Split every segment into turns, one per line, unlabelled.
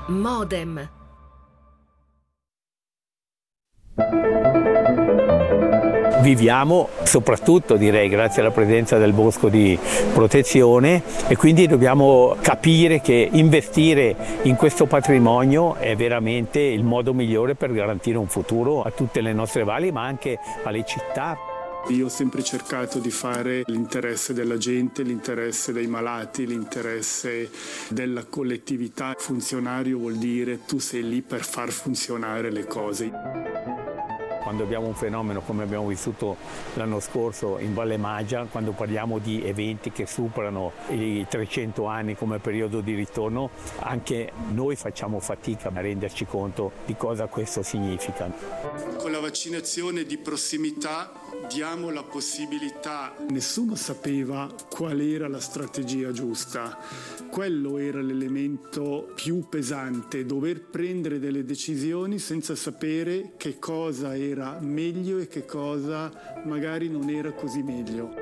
Modem.
Viviamo soprattutto, direi, grazie alla presenza del bosco di protezione, e quindi dobbiamo capire che investire in questo patrimonio è veramente il modo migliore per garantire un futuro a tutte le nostre valli, ma anche alle città.
Io ho sempre cercato di fare l'interesse della gente, l'interesse dei malati, l'interesse della collettività. Funzionario vuol dire tu sei lì per far funzionare le cose.
Quando abbiamo un fenomeno come abbiamo vissuto l'anno scorso in Valle Maggia, quando parliamo di eventi che superano i 300 anni come periodo di ritorno, anche noi facciamo fatica a renderci conto di cosa questo significa.
Con la vaccinazione di prossimità diamo la possibilità. Nessuno sapeva qual era la strategia giusta. Quello era l'elemento più pesante, dover prendere delle decisioni senza sapere che cosa era meglio e che cosa magari non era così meglio.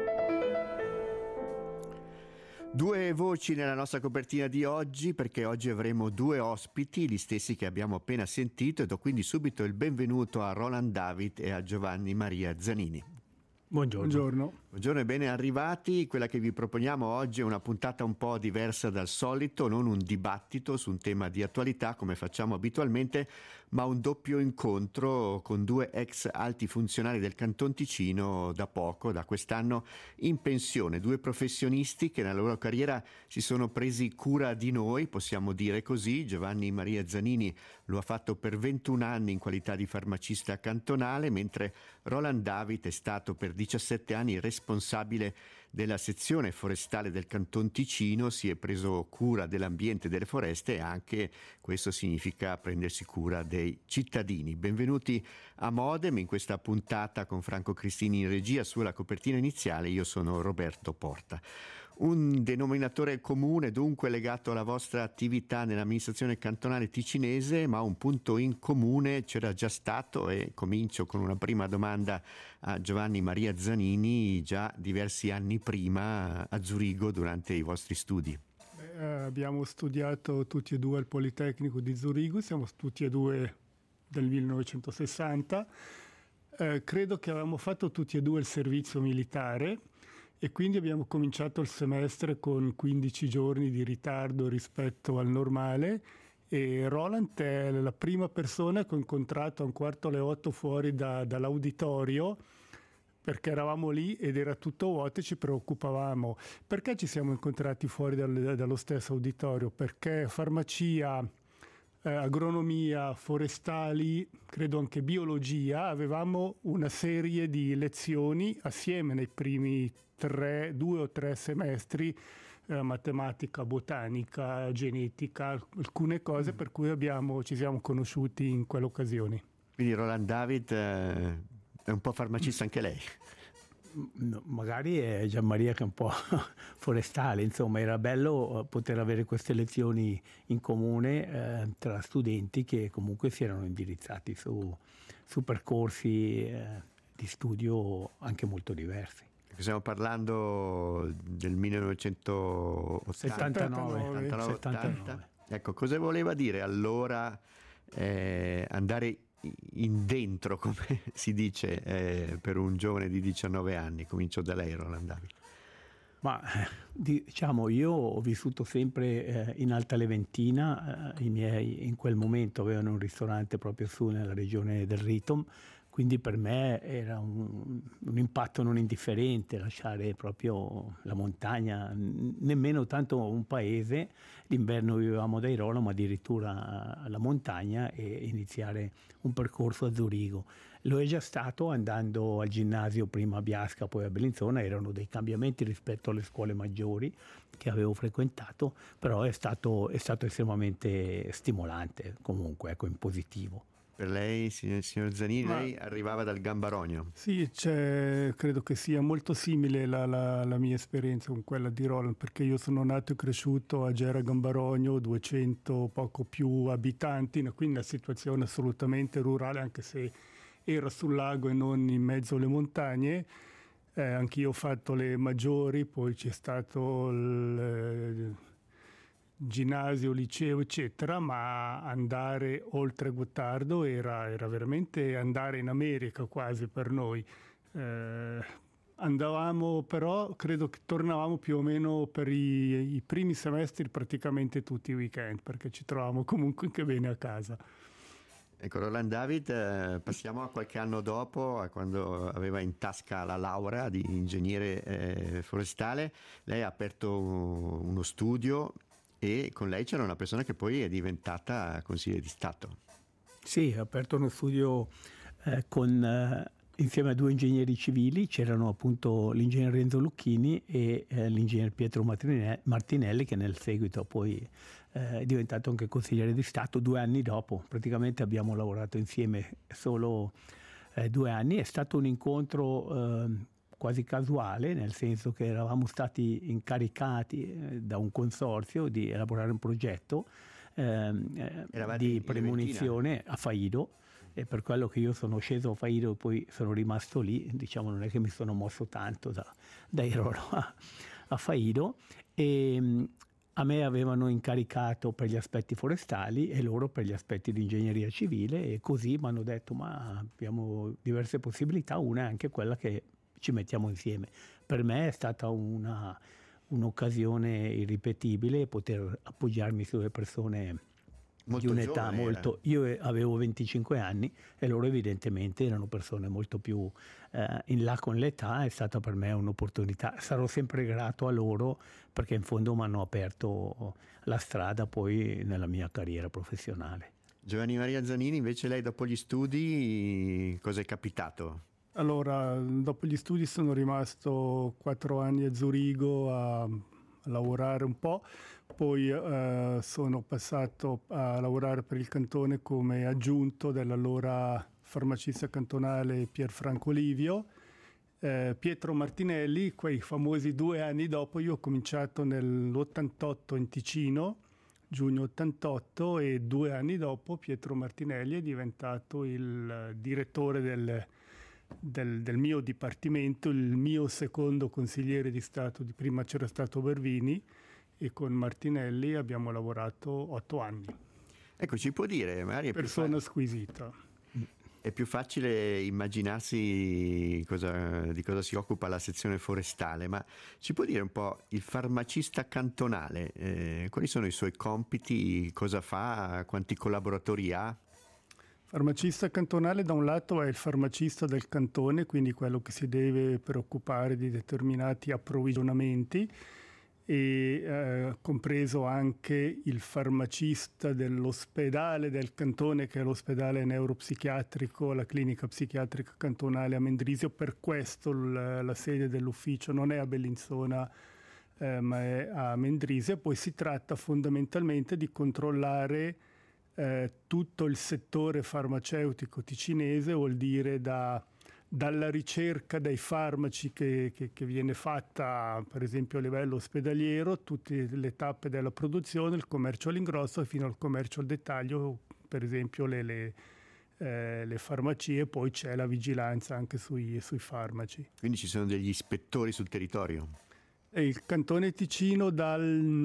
Due voci nella nostra copertina di oggi, perché oggi avremo due ospiti, gli stessi che abbiamo appena sentito, e do quindi subito il benvenuto a Roland David e a Giovanni Maria Zanini.
Buongiorno.
Buongiorno e ben arrivati. Quella che vi proponiamo oggi è una puntata un po' diversa dal solito, non un dibattito su un tema di attualità come facciamo abitualmente, ma un doppio incontro con due ex alti funzionari del Canton Ticino, da poco, da quest'anno, in pensione. Due professionisti che nella loro carriera si sono presi cura di noi, possiamo dire così. Giovanni Maria Zanini lo ha fatto per 21 anni in qualità di farmacista cantonale, mentre Roland David è stato per 17 anni responsabile della sezione forestale del Canton Ticino, si è preso cura dell'ambiente e delle foreste, e anche questo significa prendersi cura dei cittadini. Benvenuti a Modem in questa puntata con Franco Cristini in regia. Sulla copertina iniziale io sono Roberto Porta. Un denominatore comune dunque legato alla vostra attività nell'amministrazione cantonale ticinese, ma un punto in comune c'era già stato, e comincio con una prima domanda a Giovanni Maria Zanini, già diversi anni prima a Zurigo durante i vostri studi.
Abbiamo studiato tutti e due al Politecnico di Zurigo, siamo tutti e due del 1960, credo che avevamo fatto tutti e due il servizio militare, e quindi abbiamo cominciato il semestre con 15 giorni di ritardo rispetto al normale, e Roland è la prima persona che ho incontrato a 7:45 fuori dall'auditorio, perché eravamo lì ed era tutto vuoto e ci preoccupavamo. Perché ci siamo incontrati fuori dallo stesso auditorio? Perché farmacia, agronomia, forestali, credo anche biologia, avevamo una serie di lezioni assieme nei primi 2 o 3 semestri, matematica, botanica, genetica, alcune cose per cui ci siamo conosciuti in quelle occasioni.
Quindi Roland David è un po' farmacista anche lei?
No, magari è Gianmaria che è un po' forestale, insomma era bello poter avere queste lezioni in comune tra studenti che comunque si erano indirizzati su percorsi di studio anche molto diversi.
Stiamo parlando del 1979.
79.
Ecco, cosa voleva dire allora andare in dentro, come si dice, per un giovane di 19 anni? Comincio da lei, Roland David.
Ma diciamo, io ho vissuto sempre in Alta Leventina, i miei in quel momento avevano un ristorante proprio su nella regione del Ritom, quindi per me era un impatto non indifferente lasciare proprio la montagna, nemmeno tanto un paese. D'inverno vivevamo ad Airolo, ma addirittura alla montagna, e iniziare un percorso a Zurigo. Lo è già stato andando al ginnasio, prima a Biasca, poi a Bellinzona. Erano dei cambiamenti rispetto alle scuole maggiori che avevo frequentato, però è stato estremamente stimolante, comunque, ecco, in positivo.
Per lei, signor Zanini, lei arrivava dal Gambarogno.
Sì, credo che sia molto simile la mia esperienza con quella di Roland, perché io sono nato e cresciuto a Gera Gambarogno, 200 poco più abitanti, quindi una situazione assolutamente rurale, anche se era sul lago e non in mezzo alle montagne. Anch'io ho fatto le maggiori, poi c'è stato il ginnasio, liceo, eccetera, ma andare oltre Gottardo era veramente andare in America quasi per noi. Andavamo però, credo che tornavamo più o meno per i primi semestri praticamente tutti i weekend, perché ci trovavamo comunque anche bene a casa.
Ecco, Roland David, passiamo a qualche anno dopo, a quando aveva in tasca la laurea di ingegnere forestale. Lei ha aperto uno studio e con lei c'era una persona che poi è diventata consigliere di Stato.
Sì, ho aperto uno studio insieme a 2 ingegneri civili, c'erano appunto l'ingegner Renzo Lucchini e l'ingegner Pietro Martinelli, che nel seguito poi è diventato anche consigliere di Stato 2 anni dopo. Praticamente abbiamo lavorato insieme solo 2 anni. È stato un incontro quasi casuale, nel senso che eravamo stati incaricati da un consorzio di elaborare un progetto di premonizione a Faido, e per quello che io sono sceso a Faido e poi sono rimasto lì, diciamo, non è che mi sono mosso tanto da Irolo a Faido, e a me avevano incaricato per gli aspetti forestali e loro per gli aspetti di ingegneria civile, e così mi hanno detto: ma abbiamo diverse possibilità, una è anche quella che ci mettiamo insieme. Per me è stata un'occasione irripetibile poter appoggiarmi sulle persone
molto
di un'età
giovane,
molto... Io avevo 25 anni e loro evidentemente erano persone molto più in là con l'età. È stata per me un'opportunità. Sarò sempre grato a loro, perché in fondo mi hanno aperto la strada poi nella mia carriera professionale.
Giovanni Maria Zanini, invece, lei dopo gli studi cosa è capitato?
Allora, dopo gli studi sono rimasto 4 anni a Zurigo a lavorare un po', poi sono passato a lavorare per il cantone come aggiunto dell'allora farmacista cantonale Pierfranco Livio. Pietro Martinelli, quei famosi 2 anni dopo, io ho cominciato nell'88 in Ticino, giugno 88, e 2 anni dopo Pietro Martinelli è diventato il direttore del mio dipartimento, il mio secondo consigliere di Stato. Prima c'era stato Bervini e con Martinelli abbiamo lavorato 8 anni.
Ecco, ci può dire, magari
persona squisita.
È più facile immaginarsi di cosa si occupa la sezione forestale, ma ci può dire un po' il farmacista cantonale, quali sono i suoi compiti, cosa fa, quanti collaboratori ha?
Farmacista cantonale da un lato è il farmacista del cantone, quindi quello che si deve preoccupare di determinati approvvigionamenti, e compreso anche il farmacista dell'ospedale del cantone, che è l'ospedale neuropsichiatrico, la clinica psichiatrica cantonale a Mendrisio. Per questo la sede dell'ufficio non è a Bellinzona, ma è a Mendrisio. Poi si tratta fondamentalmente di controllare tutto il settore farmaceutico ticinese, vuol dire dalla ricerca dei farmaci che viene fatta per esempio a livello ospedaliero, tutte le tappe della produzione, il commercio all'ingrosso fino al commercio al dettaglio, per esempio le farmacie. Poi c'è la vigilanza anche sui farmaci.
Quindi ci sono degli ispettori sul territorio?
Il Cantone Ticino dal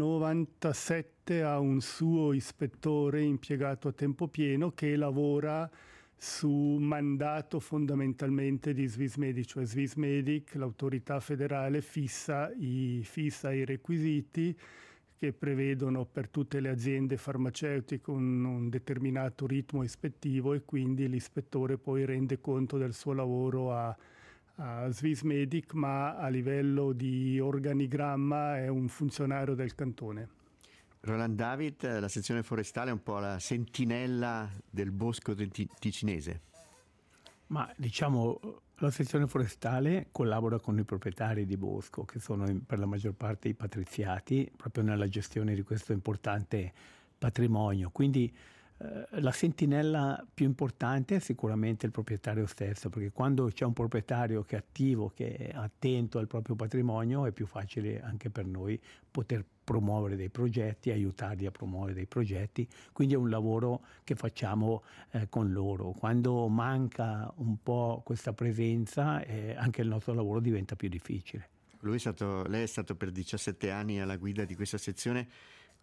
97 ha un suo ispettore impiegato a tempo pieno che lavora su mandato fondamentalmente di Swissmedic, cioè Swissmedic, l'autorità federale, fissa i requisiti che prevedono per tutte le aziende farmaceutiche un determinato ritmo ispettivo, e quindi l'ispettore poi rende conto del suo lavoro a Swissmedic, ma a livello di organigramma è un funzionario del cantone.
Roland David, la sezione forestale è un po' la sentinella del bosco ticinese.
Ma diciamo, la sezione forestale collabora con i proprietari di bosco, che sono per la maggior parte i patriziati, proprio nella gestione di questo importante patrimonio. Quindi la sentinella più importante è sicuramente il proprietario stesso, perché quando c'è un proprietario che è attivo, che è attento al proprio patrimonio, è più facile anche per noi poter promuovere dei progetti, aiutarli a promuovere dei progetti. Quindi è un lavoro che facciamo con loro. Quando manca un po' questa presenza, anche il nostro lavoro diventa più difficile.
Lei è stato per 17 anni alla guida di questa sezione.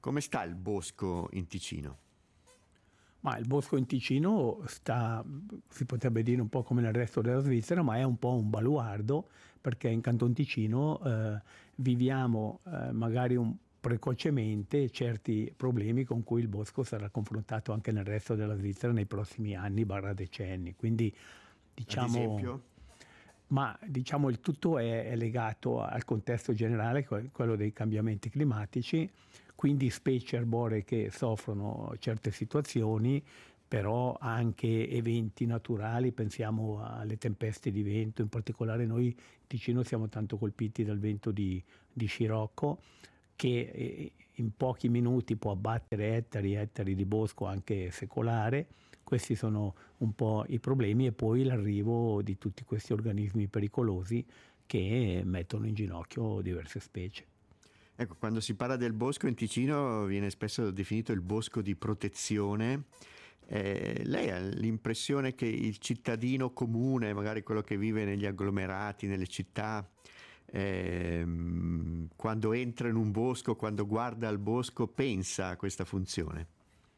Come sta il bosco in Ticino?
Ma il bosco in Ticino sta, si potrebbe dire un po' come nel resto della Svizzera, ma è un po' un baluardo, perché in Canton Ticino viviamo magari precocemente certi problemi con cui il bosco sarà confrontato anche nel resto della Svizzera nei prossimi anni, decenni. Quindi diciamo...
Ad esempio?
Ma diciamo il tutto è legato al contesto generale, quello dei cambiamenti climatici, quindi specie arboree che soffrono certe situazioni, però anche eventi naturali, pensiamo alle tempeste di vento, in particolare noi in Ticino siamo tanto colpiti dal vento di scirocco che in pochi minuti può abbattere ettari e ettari di bosco anche secolare. Questi sono un po' i problemi, e poi l'arrivo di tutti questi organismi pericolosi che mettono in ginocchio diverse specie.
Ecco, quando si parla del bosco in Ticino viene spesso definito il bosco di protezione. Lei ha l'impressione che il cittadino comune, magari quello che vive negli agglomerati, nelle città, quando entra in un bosco, quando guarda al bosco, pensa a questa funzione?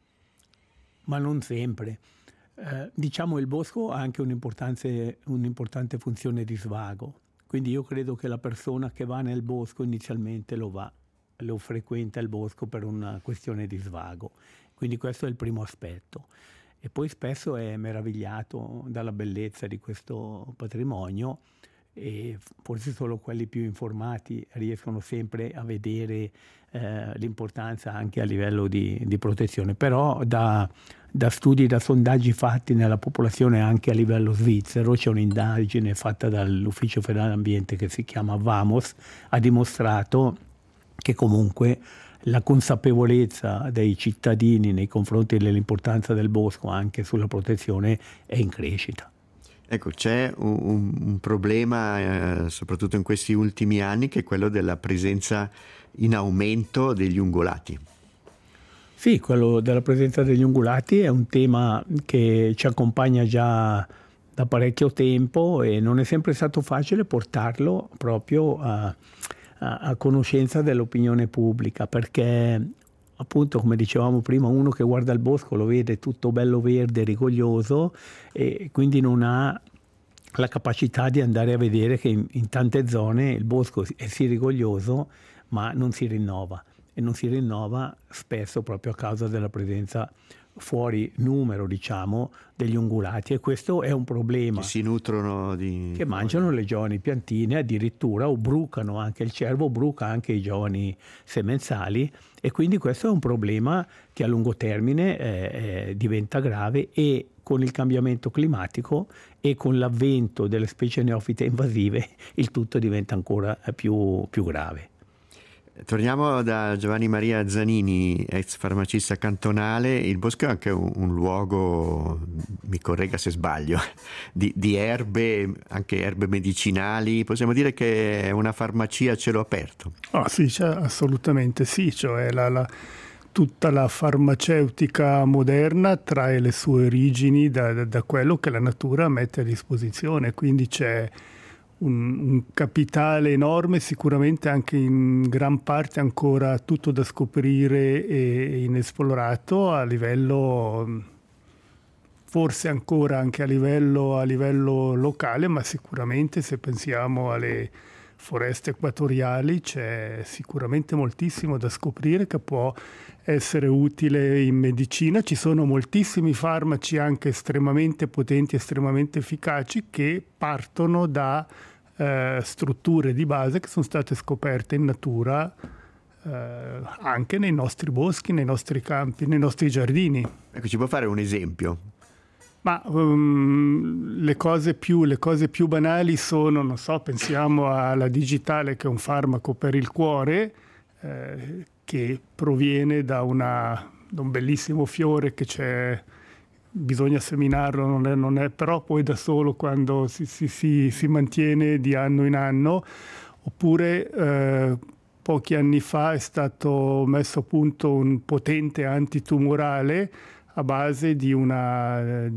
Ma non sempre. Diciamo il bosco ha anche un'importante funzione di svago. Quindi io credo che la persona che va nel bosco inizialmente lo frequenta il bosco per una questione di svago. Quindi questo è il primo aspetto. E poi spesso è meravigliato dalla bellezza di questo patrimonio, e forse solo quelli più informati riescono sempre a vedere l'importanza anche a livello di protezione. Però da studi, da sondaggi fatti nella popolazione anche a livello svizzero, c'è un'indagine fatta dall'Ufficio Federale Ambiente che si chiama VAMOS, ha dimostrato che comunque la consapevolezza dei cittadini nei confronti dell'importanza del bosco anche sulla protezione è in crescita.
Ecco, c'è un problema, soprattutto in questi ultimi anni, che è quello della presenza in aumento degli ungulati.
Sì, quello della presenza degli ungulati è un tema che ci accompagna già da parecchio tempo, e non è sempre stato facile portarlo proprio a conoscenza dell'opinione pubblica, perché appunto, come dicevamo prima, uno che guarda il bosco lo vede tutto bello verde, rigoglioso, e quindi non ha la capacità di andare a vedere che in tante zone il bosco è sì rigoglioso, ma non si rinnova, e non si rinnova spesso proprio a causa della presenza fuori numero, diciamo, degli ungulati, e questo è un problema.
Che si nutrono
che mangiano le giovani piantine addirittura, o brucano, anche il cervo bruca anche i giovani semenzali, e quindi questo è un problema che a lungo termine diventa grave, e con il cambiamento climatico e con l'avvento delle specie neofite invasive il tutto diventa ancora più grave.
Torniamo da Giovanni Maria Zanini, ex farmacista cantonale. Il bosco è anche un luogo, mi corregga se sbaglio, di erbe, anche erbe medicinali. Possiamo dire che è una farmacia a cielo aperto?
Sì, assolutamente sì, cioè tutta la farmaceutica moderna trae le sue origini da quello che la natura mette a disposizione, quindi c'è un capitale enorme, sicuramente anche in gran parte ancora tutto da scoprire e inesplorato a livello, forse ancora anche a livello locale, ma sicuramente se pensiamo alle foreste equatoriali c'è sicuramente moltissimo da scoprire che può essere utile in medicina. Ci sono moltissimi farmaci anche estremamente potenti, estremamente efficaci, che partono da strutture di base che sono state scoperte in natura, anche nei nostri boschi, nei nostri campi, nei nostri giardini.
Ecco, ci può fare un esempio?
Ma le cose più banali sono, non so, pensiamo alla digitale, che è un farmaco per il cuore, che proviene da un bellissimo fiore che c'è, bisogna seminarlo, non è però poi da solo quando si mantiene di anno in anno. Oppure pochi anni fa è stato messo a punto un potente antitumorale a base di una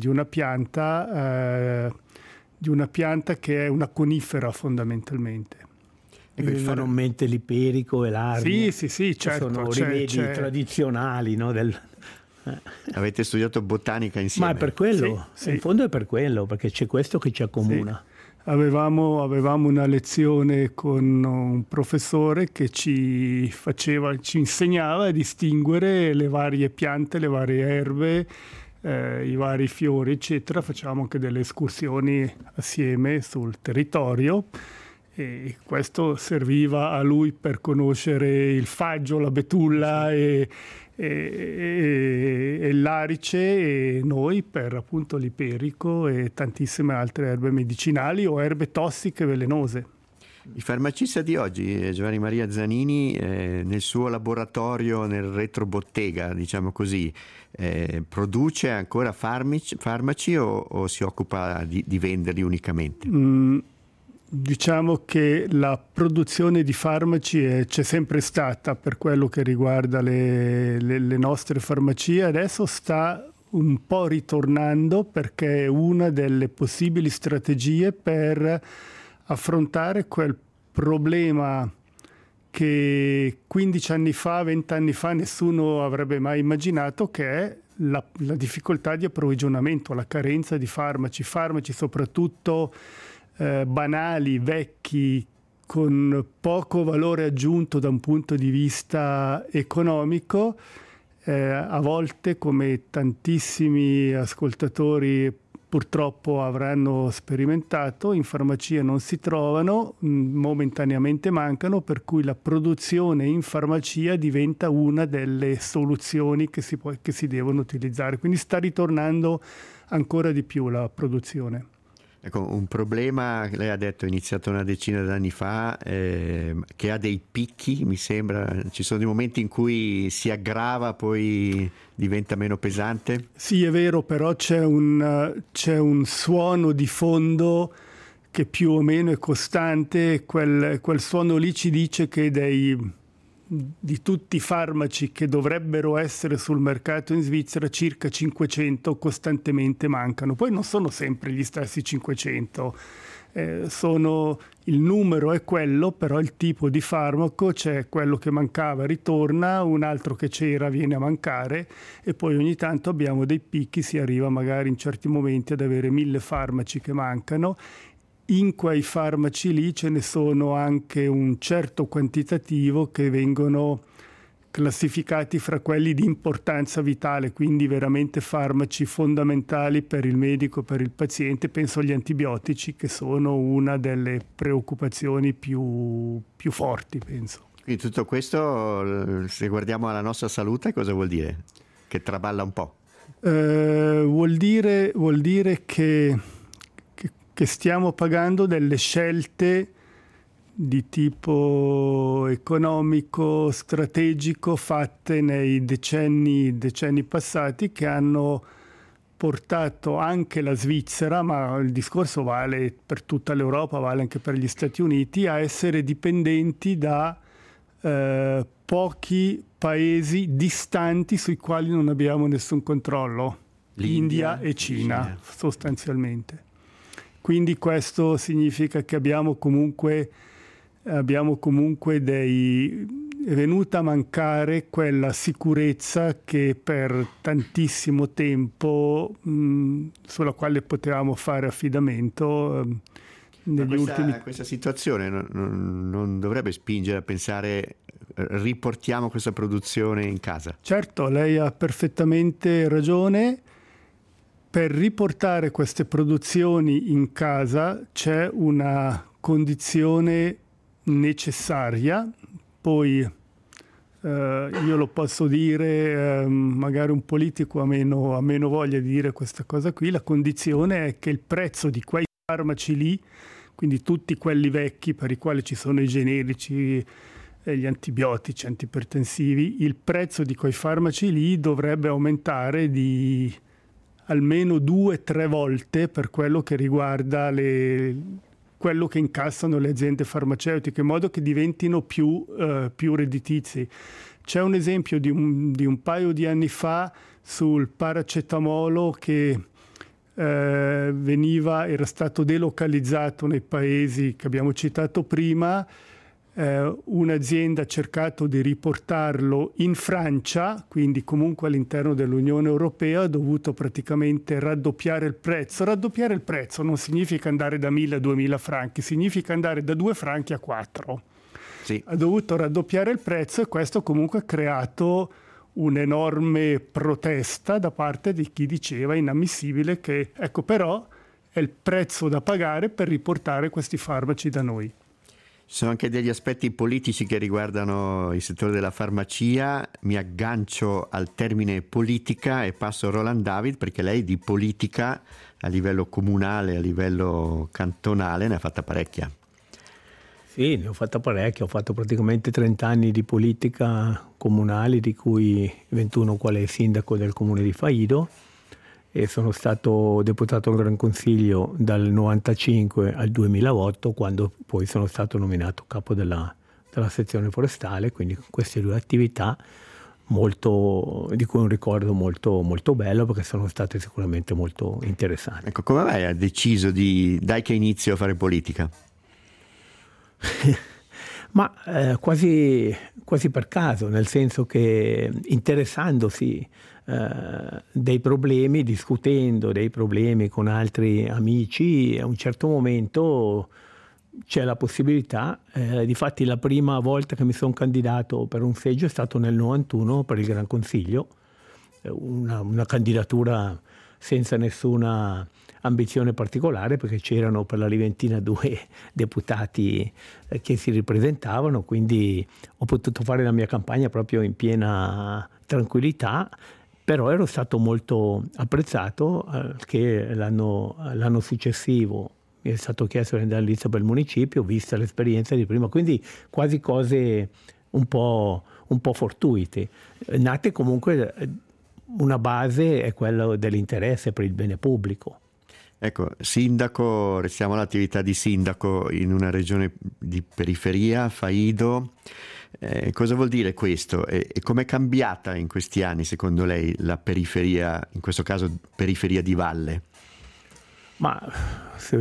pianta che è una conifera fondamentalmente.
Mi vengono in mente l'iperico e l'arnia.
Sì, certo.
Sono rimedi tradizionali, no,
Avete studiato botanica insieme?
Ma è per quello, in fondo è per quello, perché c'è questo che ci accomuna.
Sì. Avevamo una lezione con un professore che ci insegnava a distinguere le varie piante, le varie erbe, i vari fiori, eccetera. Facevamo anche delle escursioni assieme sul territorio e questo serviva a lui per conoscere il faggio, la betulla e l'arice, e noi per appunto l'iperico e tantissime altre erbe medicinali o erbe tossiche velenose.
Il farmacista di oggi, Giovanni Maria Zanini, nel suo laboratorio, nel retrobottega, diciamo così, produce ancora farmaci o si occupa di venderli unicamente?
Diciamo che la produzione di farmaci c'è sempre stata per quello che riguarda le nostre farmacie. Adesso sta un po' ritornando perché è una delle possibili strategie per affrontare quel problema che 15 anni fa, 20 anni fa nessuno avrebbe mai immaginato, che è la difficoltà di approvvigionamento, la carenza di farmaci soprattutto banali, vecchi, con poco valore aggiunto da un punto di vista economico. A volte, come tantissimi ascoltatori purtroppo avranno sperimentato, in farmacia non si trovano, momentaneamente mancano, per cui la produzione in farmacia diventa una delle soluzioni che si devono utilizzare. Quindi sta ritornando ancora di più la produzione.
Ecco, un problema, lei ha detto, è iniziato una decina d'anni fa, che ha dei picchi, mi sembra. Ci sono dei momenti in cui si aggrava, poi diventa meno pesante? Sì,
è vero, però c'è un suono di fondo che più o meno è costante. Quel suono lì ci dice che di tutti i farmaci che dovrebbero essere sul mercato in Svizzera, circa 500 costantemente mancano. Poi non sono sempre gli stessi 500, il numero è quello, però il tipo di farmaco, c'è quello che mancava ritorna, un altro che c'era viene a mancare, e poi ogni tanto abbiamo dei picchi, si arriva magari in certi momenti ad avere 1000 farmaci che mancano. In quei farmaci lì ce ne sono anche un certo quantitativo che vengono classificati fra quelli di importanza vitale, quindi veramente farmaci fondamentali per il medico, per il paziente. Penso agli antibiotici, che sono una delle preoccupazioni più forti, penso.
Quindi tutto questo, se guardiamo alla nostra salute, cosa vuol dire? Che traballa un po'?
Vuol dire che stiamo pagando delle scelte di tipo economico, strategico, fatte nei decenni passati, che hanno portato anche la Svizzera, ma il discorso vale per tutta l'Europa, vale anche per gli Stati Uniti, a essere dipendenti da pochi paesi distanti sui quali non abbiamo nessun controllo, India e Cina. Sostanzialmente. Quindi questo significa che abbiamo comunque è venuta a mancare quella sicurezza che per tantissimo tempo sulla quale potevamo fare affidamento negli ultimi.
Questa situazione non dovrebbe spingere a pensare riportiamo questa produzione in casa?
Certo, lei ha perfettamente ragione. Per riportare queste produzioni in casa c'è una condizione necessaria, poi io lo posso dire, magari un politico ha meno voglia di dire questa cosa qui. La condizione è che il prezzo di quei farmaci lì, quindi tutti quelli vecchi per i quali ci sono i generici, gli antibiotici, antipertensivi, il prezzo di quei farmaci lì dovrebbe aumentare di almeno 2-3 volte per quello che riguarda quello che incassano le aziende farmaceutiche, in modo che diventino più redditizi. C'è un esempio di un paio di anni fa sul paracetamolo che era stato delocalizzato nei paesi che abbiamo citato prima. un'azienda ha cercato di riportarlo in Francia, quindi comunque all'interno dell'Unione Europea, ha dovuto praticamente raddoppiare il prezzo. Raddoppiare il prezzo non significa andare da 1.000 a 2.000 franchi, significa andare da 2 franchi a 4.
Sì.
Ha dovuto raddoppiare il prezzo e questo comunque ha creato un'enorme protesta da parte di chi diceva inammissibile che, ecco, però è il prezzo da pagare per riportare questi farmaci da noi.
Ci sono anche degli aspetti politici che riguardano il settore della farmacia. Mi aggancio al termine politica e passo a Roland David, perché lei di politica a livello comunale, a livello cantonale ne ha fatta parecchia.
Sì, ne ho fatta parecchia, ho fatto praticamente 30 anni di politica comunale, di cui 21 quale sindaco del comune di Faido, e sono stato deputato al Gran Consiglio dal 1995 al 2008, quando poi sono stato nominato capo della sezione forestale, quindi queste due attività di cui un ricordo molto, molto bello, perché sono state sicuramente molto interessanti.
Ecco, come mai ha deciso dai che inizio a fare politica?
Ma quasi per caso, nel senso che interessandosi dei problemi, discutendo dei problemi con altri amici, a un certo momento c'è la possibilità, difatti la prima volta che mi sono candidato per un seggio è stato nel 91 per il Gran Consiglio, una candidatura senza nessuna ambizione particolare, perché c'erano per la Liventina 2 deputati che si ripresentavano, quindi ho potuto fare la mia campagna proprio in piena tranquillità, però ero stato molto apprezzato che l'anno successivo mi è stato chiesto di andare in lista per il municipio, vista l'esperienza di prima, quindi quasi cose un po' fortuite. Nate comunque una base è quella dell'interesse per il bene pubblico.
Ecco, sindaco, restiamo all'attività di sindaco in una regione di periferia, Faido. Cosa vuol dire questo? E com'è cambiata in questi anni, secondo lei, la periferia, in questo caso periferia di valle?
Ma se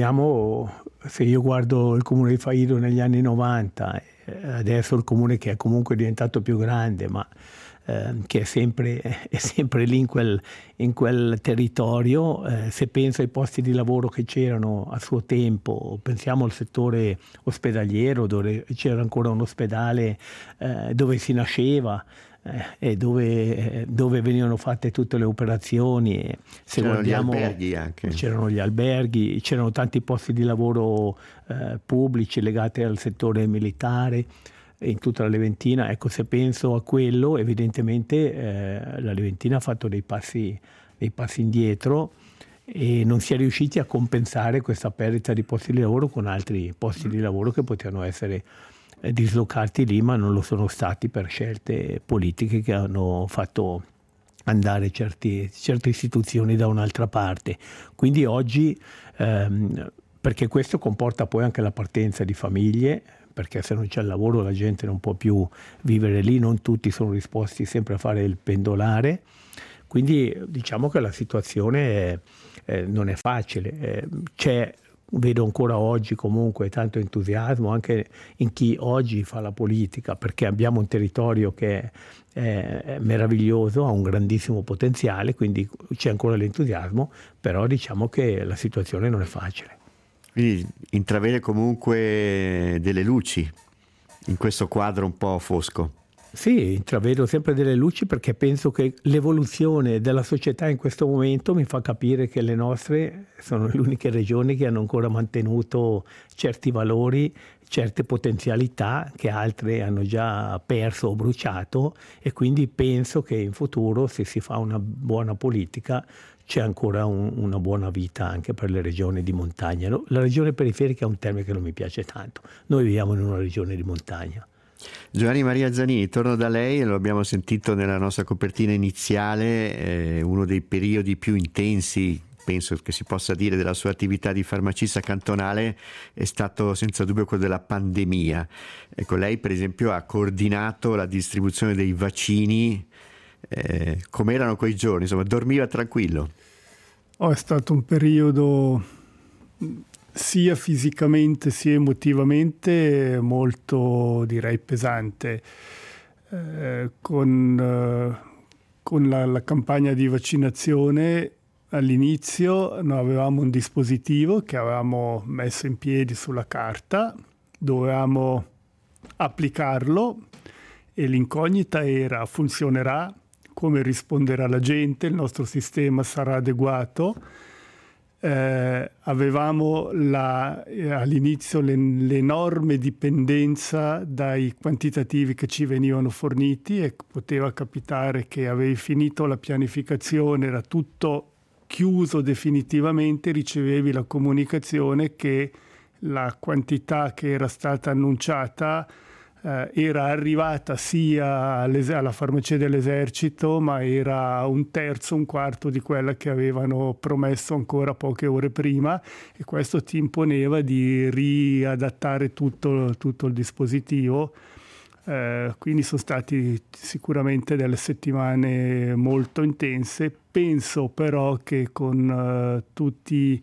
io guardo il comune di Faido negli anni 90, adesso il comune che è comunque diventato più grande, ma che è sempre lì in quel territorio, se penso ai posti di lavoro che c'erano a suo tempo, pensiamo al settore ospedaliero, dove c'era ancora un ospedale dove si nasceva, e dove venivano fatte tutte le operazioni. Se
c'erano
guardiamo,
gli alberghi anche.
C'erano gli alberghi, c'erano tanti posti di lavoro pubblici legati al settore militare in tutta la Leventina. Ecco, se penso a quello, evidentemente la Leventina ha fatto dei passi indietro e non si è riusciti a compensare questa perdita di posti di lavoro con altri posti di lavoro che potevano essere dislocati lì, ma non lo sono stati per scelte politiche che hanno fatto andare certe istituzioni da un'altra parte. Quindi oggi, perché questo comporta poi anche la partenza di famiglie, perché se non c'è il lavoro la gente non può più vivere lì, non tutti sono disposti sempre a fare il pendolare, quindi diciamo che la situazione non è facile. Vedo ancora oggi comunque tanto entusiasmo anche in chi oggi fa la politica, perché abbiamo un territorio che è meraviglioso, ha un grandissimo potenziale, quindi c'è ancora l'entusiasmo, però diciamo che la situazione non è facile.
Quindi intravede comunque delle luci in questo quadro un po' fosco.
Sì, intravedo sempre delle luci, perché penso che l'evoluzione della società in questo momento mi fa capire che le nostre sono le uniche regioni che hanno ancora mantenuto certi valori, certe potenzialità che altre hanno già perso o bruciato, e quindi penso che in futuro, se si fa una buona politica, c'è ancora una buona vita anche per le regioni di montagna. La regione periferica è un termine che non mi piace tanto. Noi viviamo in una regione di montagna.
Giovanni Maria Zanini, torno da lei, lo abbiamo sentito nella nostra copertina iniziale, uno dei periodi più intensi, penso che si possa dire, della sua attività di farmacista cantonale è stato senza dubbio quello della pandemia. Ecco, lei per esempio ha coordinato la distribuzione dei vaccini, com'erano quei giorni? Insomma, dormiva tranquillo?
È stato un periodo sia fisicamente sia emotivamente molto, direi, pesante. Con la campagna di vaccinazione all'inizio noi avevamo un dispositivo che avevamo messo in piedi sulla carta, dovevamo applicarlo e l'incognita era: funzionerà, come risponderà la gente, il nostro sistema sarà adeguato. Avevamo all'inizio l'enorme dipendenza dai quantitativi che ci venivano forniti e poteva capitare che avevi finito la pianificazione, era tutto chiuso definitivamente, ricevevi la comunicazione che la quantità che era stata annunciata era arrivata sia alla farmacia dell'esercito, ma era un terzo, un quarto di quella che avevano promesso ancora poche ore prima, e questo ti imponeva di riadattare tutto il dispositivo. Quindi sono stati sicuramente delle settimane molto intense. Penso però che con tutti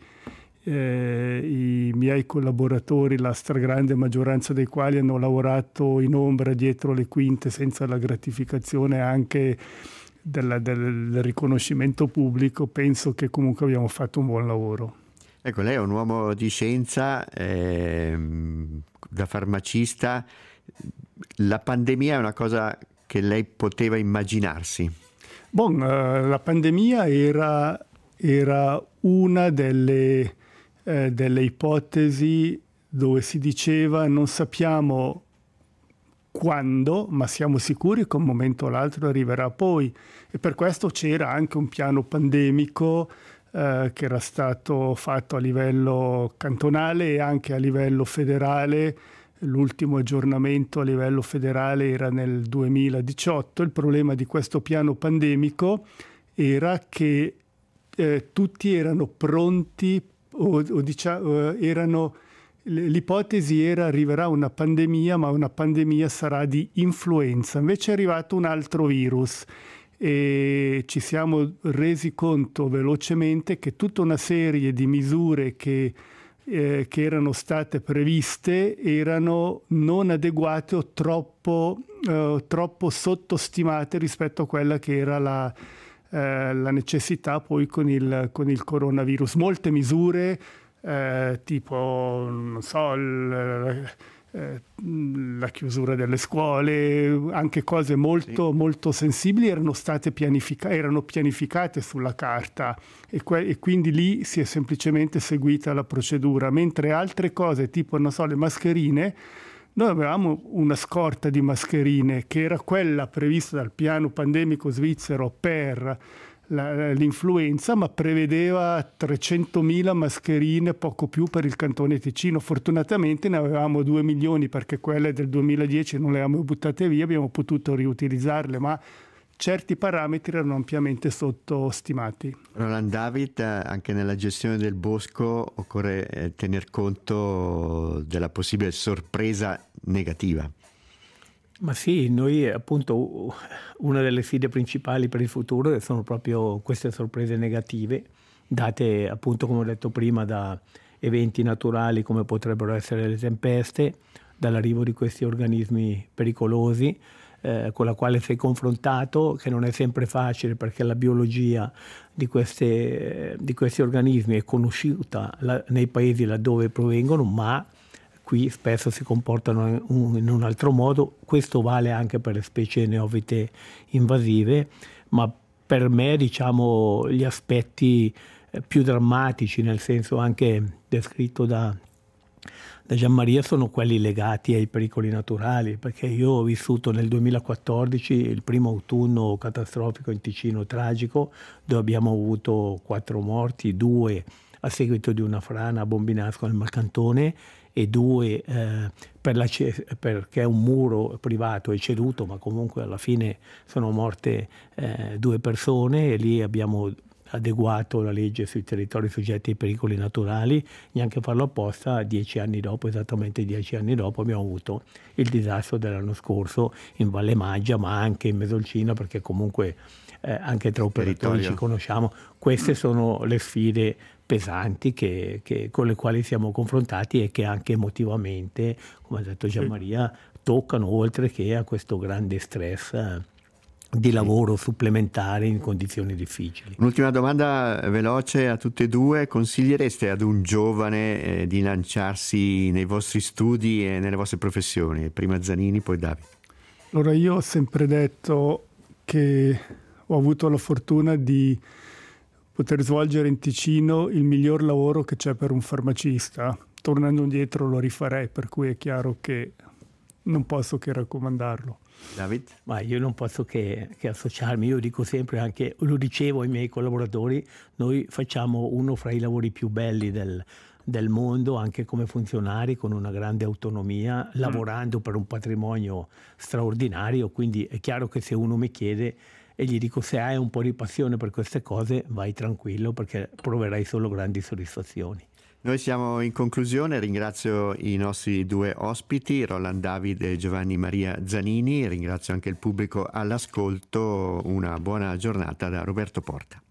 i miei collaboratori, la stragrande maggioranza dei quali hanno lavorato in ombra dietro le quinte senza la gratificazione anche del riconoscimento pubblico, penso che comunque abbiamo fatto un buon lavoro.
Ecco, lei è un uomo di scienza, da farmacista. La pandemia è una cosa che lei poteva immaginarsi?
La pandemia era una delle ipotesi dove si diceva: non sappiamo quando, ma siamo sicuri che un momento o l'altro arriverà poi, e per questo c'era anche un piano pandemico che era stato fatto a livello cantonale e anche a livello federale. L'ultimo aggiornamento a livello federale era nel 2018. Il problema di questo piano pandemico era che tutti erano pronti, l'ipotesi era: arriverà una pandemia, ma una pandemia sarà di influenza. Invece è arrivato un altro virus e ci siamo resi conto velocemente che tutta una serie di misure che erano state previste erano non adeguate o troppo sottostimate rispetto a quella che era la necessità poi con il coronavirus. Molte misure tipo, non so, la chiusura delle scuole, anche cose molto sensibili erano pianificate sulla carta e quindi lì si è semplicemente seguita la procedura, mentre altre cose tipo, non so, le mascherine, noi avevamo una scorta di mascherine che era quella prevista dal piano pandemico svizzero per l'influenza, ma prevedeva 300.000 mascherine, poco più, per il cantone Ticino. Fortunatamente ne avevamo 2 milioni, perché quelle del 2010 non le avevamo buttate via, abbiamo potuto riutilizzarle, ma certi parametri erano ampiamente sottostimati.
Roland David, anche nella gestione del bosco occorre tener conto della possibile sorpresa negativa.
Ma sì, noi appunto una delle sfide principali per il futuro sono proprio queste sorprese negative, date appunto, come ho detto prima, da eventi naturali come potrebbero essere le tempeste, dall'arrivo di questi organismi pericolosi con la quale sei confrontato, che non è sempre facile perché la biologia di questi organismi è conosciuta nei paesi laddove provengono, ma qui spesso si comportano in un altro modo. Questo vale anche per le specie neofite invasive, ma per me, diciamo, gli aspetti più drammatici, nel senso anche descritto da Gianmaria, sono quelli legati ai pericoli naturali, perché io ho vissuto nel 2014 il primo autunno catastrofico in Ticino, tragico, dove abbiamo avuto 4 morti, 2 a seguito di una frana a Bombinasco nel Marcantone e 2 perché un muro privato è ceduto, ma comunque alla fine sono morte 2 persone, e lì abbiamo adeguato la legge sui territori soggetti ai pericoli naturali, neanche a farlo apposta, 10 anni dopo, esattamente 10 anni dopo, abbiamo avuto il disastro dell'anno scorso in Valle Maggia, ma anche in Mesolcina, perché comunque anche tra operatori ci conosciamo. Queste sono le sfide pesanti con le quali siamo confrontati e che anche emotivamente, come ha detto Gianmaria, toccano, oltre che a questo grande stress di lavoro supplementare in condizioni difficili.
Un'ultima domanda veloce a tutte e due: consigliereste ad un giovane di lanciarsi nei vostri studi e nelle vostre professioni? Prima Zanini, poi Davide.
Allora, io ho sempre detto che ho avuto la fortuna di poter svolgere in Ticino il miglior lavoro che c'è per un farmacista. Tornando indietro lo rifarei, per cui è chiaro che non posso che raccomandarlo.
David?
Ma io non posso che associarmi. Io dico sempre, anche lo dicevo ai miei collaboratori, noi facciamo uno fra i lavori più belli del mondo, anche come funzionari, con una grande autonomia, lavorando per un patrimonio straordinario. Quindi è chiaro che se uno mi chiede e gli dico: se hai un po' di passione per queste cose, vai tranquillo, perché proverai solo grandi soddisfazioni.
Noi siamo in conclusione, ringrazio i nostri due ospiti, Roland David e Giovanni Maria Zanini, ringrazio anche il pubblico all'ascolto, una buona giornata da Roberto Porta.